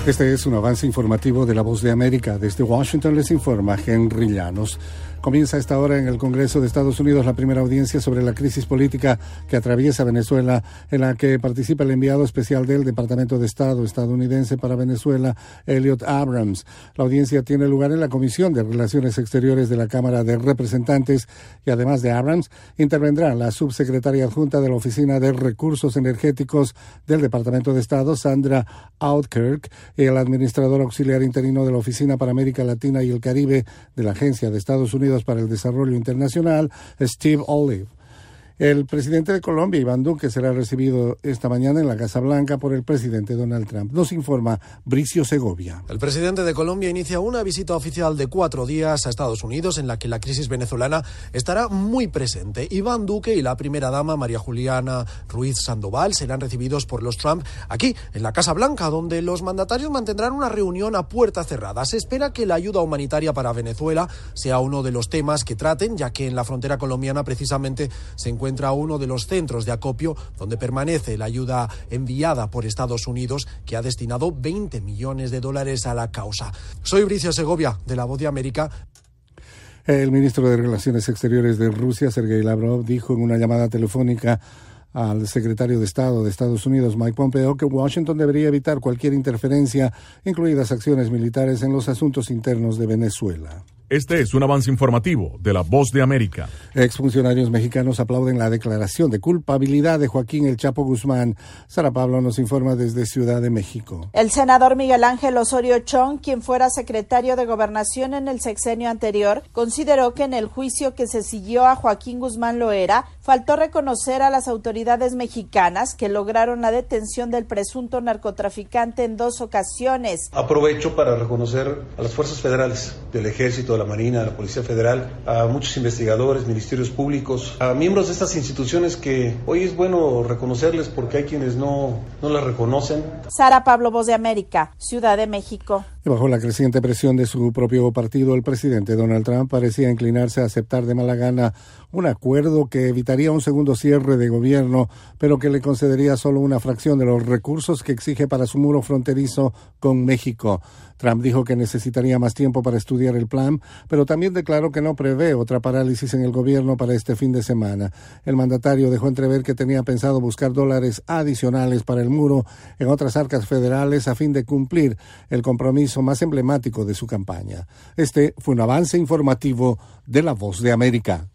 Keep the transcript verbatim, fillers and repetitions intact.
Este es un avance informativo de La Voz de América. Desde Washington les informa Henry Llanos. Comienza a esta hora en el Congreso de Estados Unidos la primera audiencia sobre la crisis política que atraviesa Venezuela, en la que participa el enviado especial del Departamento de Estado estadounidense para Venezuela, Elliot Abrams. La audiencia tiene lugar en la Comisión de Relaciones Exteriores de la Cámara de Representantes y además de Abrams, intervendrá la subsecretaria adjunta de la Oficina de Recursos Energéticos del Departamento de Estado, Sandra Outkirk, y el administrador auxiliar interino de la Oficina para América Latina y el Caribe de la Agencia de Estados Unidos para el Desarrollo Internacional, Steve Olive. El presidente de Colombia, Iván Duque, será recibido esta mañana en la Casa Blanca por el presidente Donald Trump. Nos informa Bricio Segovia. El presidente de Colombia inicia una visita oficial de cuatro días a Estados Unidos en la que la crisis venezolana estará muy presente. Iván Duque y la primera dama, María Juliana Ruiz Sandoval, serán recibidos por los Trump aquí, en la Casa Blanca, donde los mandatarios mantendrán una reunión a puerta cerrada. Se espera que la ayuda humanitaria para Venezuela sea uno de los temas que traten, ya que en la frontera colombiana precisamente se encuentra encuentra uno de los centros de acopio donde permanece la ayuda enviada por Estados Unidos, que ha destinado veinte millones de dólares a la causa. Soy Bricio Segovia, de La Voz de América. El ministro de Relaciones Exteriores de Rusia, Sergei Lavrov, dijo en una llamada telefónica al secretario de Estado de Estados Unidos, Mike Pompeo, que Washington debería evitar cualquier interferencia, incluidas acciones militares, en los asuntos internos de Venezuela. Este es un avance informativo de La Voz de América. Exfuncionarios mexicanos aplauden la declaración de culpabilidad de Joaquín El Chapo Guzmán. Sara Pablo nos informa desde Ciudad de México. El senador Miguel Ángel Osorio Chong, quien fuera secretario de Gobernación en el sexenio anterior, consideró que en el juicio que se siguió a Joaquín Guzmán Loera, faltó reconocer a las autoridades mexicanas que lograron la detención del presunto narcotraficante en dos ocasiones. Aprovecho para reconocer a las fuerzas federales del Ejército, de la Marina, de la Policía Federal, a muchos investigadores, ministerios públicos, a miembros de estas instituciones que hoy es bueno reconocerles porque hay quienes no, no las reconocen. Sara Pablo, Voz de América, Ciudad de México. Y bajo la creciente presión de su propio partido, el presidente Donald Trump parecía inclinarse a aceptar de mala gana un acuerdo que evitaría un segundo cierre de gobierno, pero que le concedería solo una fracción de los recursos que exige para su muro fronterizo con México. Trump dijo que necesitaría más tiempo para estudiar el plan, pero también declaró que no prevé otra parálisis en el gobierno para este fin de semana. El mandatario dejó entrever que tenía pensado buscar dólares adicionales para el muro en otras arcas federales a fin de cumplir el compromiso más emblemático de su campaña. Este fue un avance informativo de La Voz de América.